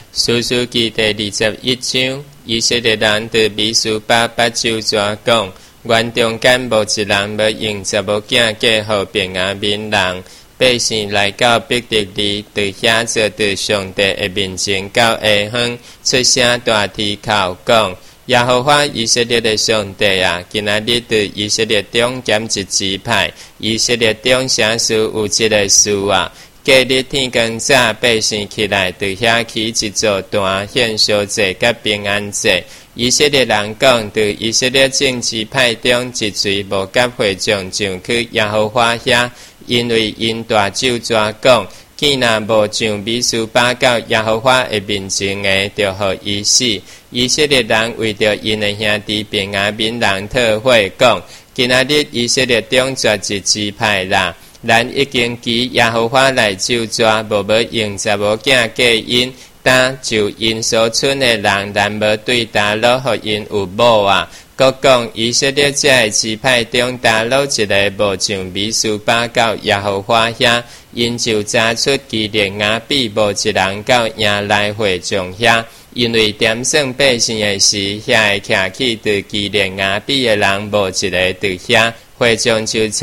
士师記第21章，以色列人對米斯巴八州怎講？原中間無一人要用查某囝嫁予便雅憫人。百姓來到伯特利，對遐做對上帝的面前到下方，出聲大啼哭講：耶和華以色列的上帝啊！今仔日對以色列中減一支派，以色列中啥事有一個事啊！隔日天光早，百姓起來，對遐起一座壇獻燒祭甲平安祭。以色列人講，對以色列政治派中一嘴無甲會眾上去耶和華遐，因為因大酒怎講，既然無上米斯巴到耶和華的面前的，就互伊死。以色列人為着因的兄弟便雅憫人討悔，講，今仔日以色列中絕一支派啦。咱已經記耶和華來咒詛，無要用查某囝嫁因，但就因所剩的人，咱無對打落，互因有某啊。閣講以色列這個支派中打落一個無上米斯巴到耶和華遐，因就查出基列雅比無一人到營內會眾遐，因為點算百姓的時，遐會徛起對基列雅比的人無一個佇遐。會眾就找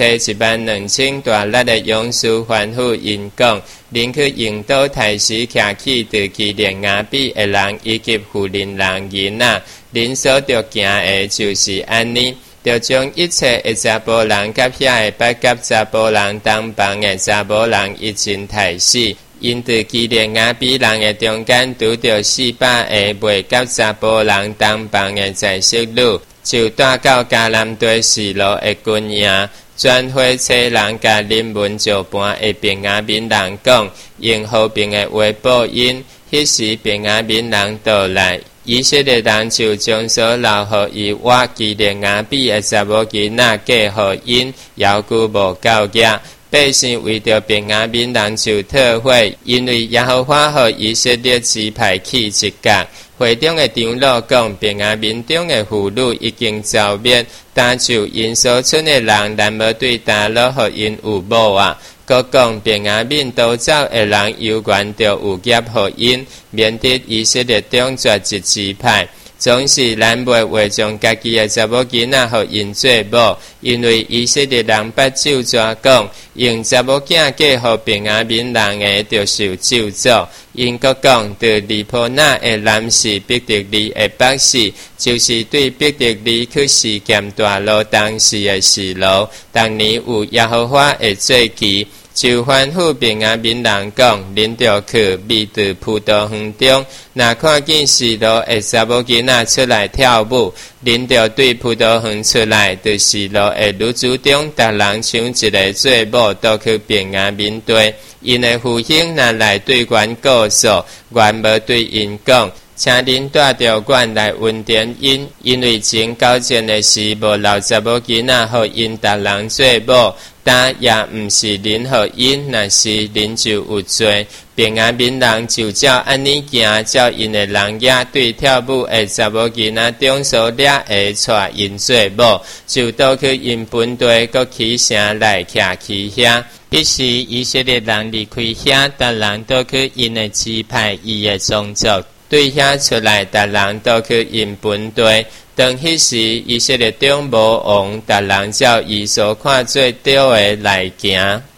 12000大力的勇士吩咐因講，恁去引導大使徛起對基列雅比的人以及婦人人囡仔，恁所着行的就是安尼，着將一切的查甫人甲遐的八甲查甫人同房的查某人一盡殺死。因對基列雅比人的中間拄着400個未甲查甫人同房的在色女。就帶到迦南地示羅的軍營，轉回車人甲恁文就盤的便雅憫人講，用和平的話報因。迄時便雅憫人到來，以色列人就將所留予伊我基列雅比的查某囡仔嫁予因，猶豫無夠額。百姓為着便雅憫人就討悔，因為耶和華予以色列支派起一角。會中的長老講，便雅憫中的婦女已經遭滅，但就因所剩的人，咱無對打落，予因有某啊。閣講，便雅憫逃走的人，有緣着有業予因，免得以色列中絕一支派。總是咱袂話將家己的查某囡仔予因做某，因為以色列人捌咒詛講，用查某囝嫁予便雅憫人的，就受咒詛。因閣講，對利波那的男士伯特利的北士，就是對伯特利去示劍大路當時的示羅，當年有耶和華的節期。就吩咐便雅憫人講，恁着去米在葡萄園中，若看見示羅的查某囡仔出來跳舞，恁着對葡萄園出來，對示羅的女子中，逐人搶一個做某，倒去便雅憫地。因的父兄若來對阮告訴，阮無對因講，請恁帶着阮來恩典因，因為前交戰的時無留查某囡仔，予因逐人做某。但也毋是恁予因，若是恁就有罪。便雅憫人就照安尼行，照因的人也對跳舞的查某囡仔中所掠的帶因做某，就倒去因本地，閣起城來徛起遐。迄時以色列人離開遐，逐人倒去因的支派，伊的宗族，對遐出來，逐人倒去因本地。當迄時以色列中無王，逐人照伊所看做對的來行。